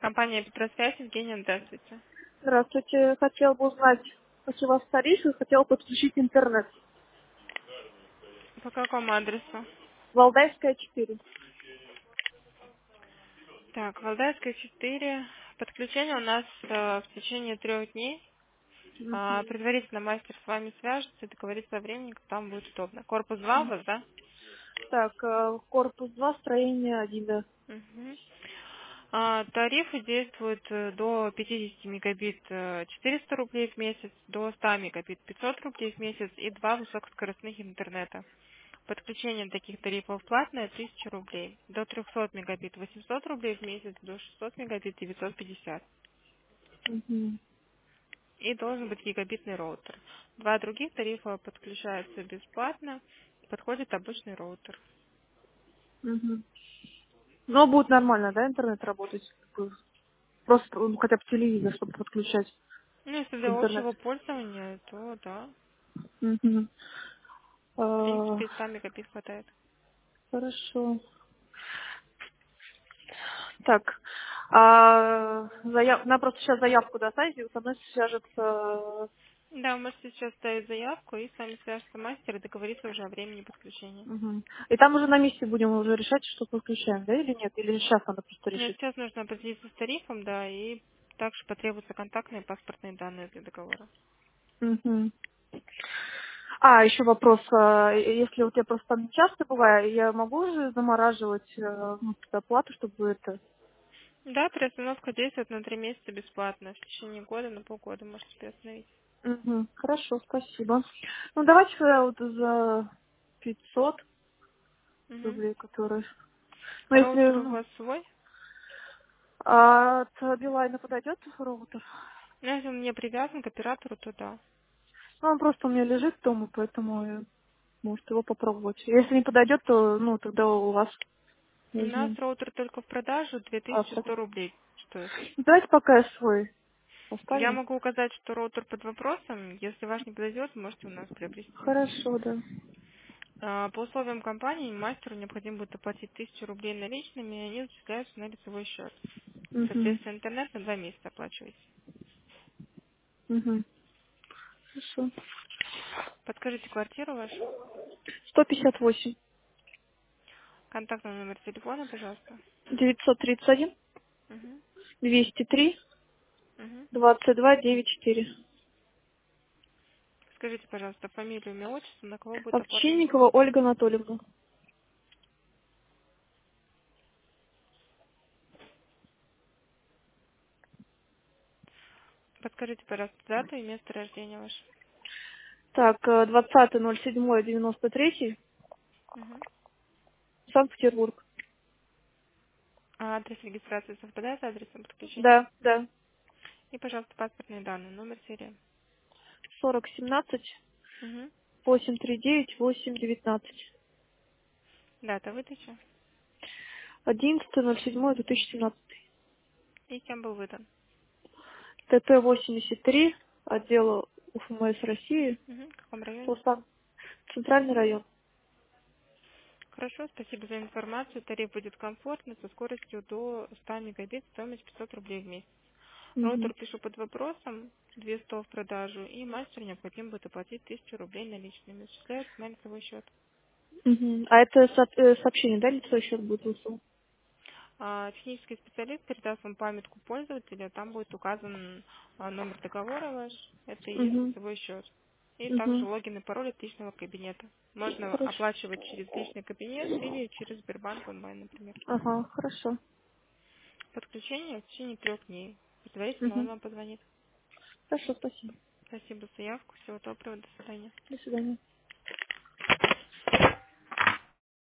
Компания Петросвязь, Евгения, здравствуйте. Здравствуйте. Хотела бы узнать, какие у вас тарифы, хотела подключить интернет. По какому адресу? Валдайская, 4. Так, Валдайская, 4. Подключение у нас в течение 3 дней. Предварительно мастер с вами свяжется и договорится о времени, когда вам будет удобно. Корпус 2 у вас, да? Так, корпус 2, строение 1, да. Мгм. Тарифы действуют до 50 мегабит 400 рублей в месяц, до 100 мегабит 500 рублей в месяц и 2 высокоскоростных интернета. Подключение таких тарифов платное 1000 рублей. До 300 мегабит 800 рублей в месяц, до 600 мегабит 950. Мгм. И должен быть гигабитный роутер. Два других тарифа подключаются бесплатно. Подходит обычный роутер. Мгм. Но будет нормально, да, интернет работать? Как бы просто хотя бы телевизор, чтобы подключать Ну, если к для общего интернету. пользования, то да. Мгм. В А, принципе, и 100 мегабит хватает. хорошо. Так, надо просто сейчас заявку дать, и со мной свяжется. Да, вы можете сейчас ставить заявку и с вами свяжется мастер и договориться уже о времени подключения. Мгм. И там уже на месте будем уже решать, что подключаем, да, или нет? Или сейчас надо просто Но решить? сейчас нужно определиться с тарифом, да, и также потребуются контактные и паспортные данные для договора. Мгм. Еще вопрос. Если вот я просто там не часто бываю, я могу уже замораживать оплату, чтобы это... Да, приостановка действует на 3 месяца бесплатно. В течение года на полгода можете приостановить. Мгм. Хорошо, спасибо. Ну, давайте вот за 500 Угу. рублей, которые... Ну, если Роутер у вас свой? от Билайна подойдет роутер? Ну, если он не привязан к оператору, то да. Ну, он просто у меня лежит дома, поэтому может его попробовать. Если не подойдет, то, ну, тогда у вас У нас возьмем. роутер только в продажу Автор. 2100 рублей стоит. Ну, давайте пока я свой Я поставим. могу указать, что роутер под вопросом. Если ваш не подойдет, можете у нас приобрести. Хорошо, да. По условиям компании мастеру необходимо будет оплатить 1000 рублей наличными, и они зачисляются на лицевой счет. Угу. Соответственно, интернет на 2 месяца оплачиваете. Угу. Хорошо. Подскажите квартиру вашу, 158. контактный номер телефона, пожалуйста. 931. Угу. 203. Угу. 2294. Скажите, пожалуйста, фамилию, имя, отчество, на кого будет оформлен? Овчинникова Ольга Анатольевна. Подскажите, пожалуйста, дату и место рождения ваше. Так, 20.07.93. Угу. Санкт-Петербург. А адрес регистрации совпадает с адресом подключения? Да, да. И, пожалуйста, паспортные данные, номер серии. 4017 Угу. 839 819. Дата выдачи 11.07.2017. и кем был выдан. ТТ-83, отдела УФМС России, Угу. В каком районе? Тусан, Центральный район. Хорошо, спасибо за информацию. Тариф будет комфортный, со скоростью до 100 мегабит, стоимость 500 рублей в месяц. Мгм. Роутер пишу под вопросом, 200 в продажу, и мастеру необходимо будет оплатить 1000 рублей наличными. Зачисляется на лицевой счет. Мгм. А это сообщение, да, лицо счет будет выслан? Технический специалист передаст вам памятку пользователя, там будет указан номер договора ваш, это и есть Угу. лицевой счет. И также Угу. логин и пароль от личного кабинета. Можно Хорошо. оплачивать через личный кабинет или через Сбербанк онлайн, например. Ага, хорошо. Подключение в течение 3 дней. Предварительно он Угу. вам позвонит. Хорошо, спасибо. Спасибо за заявку. Всего доброго. До свидания. До свидания.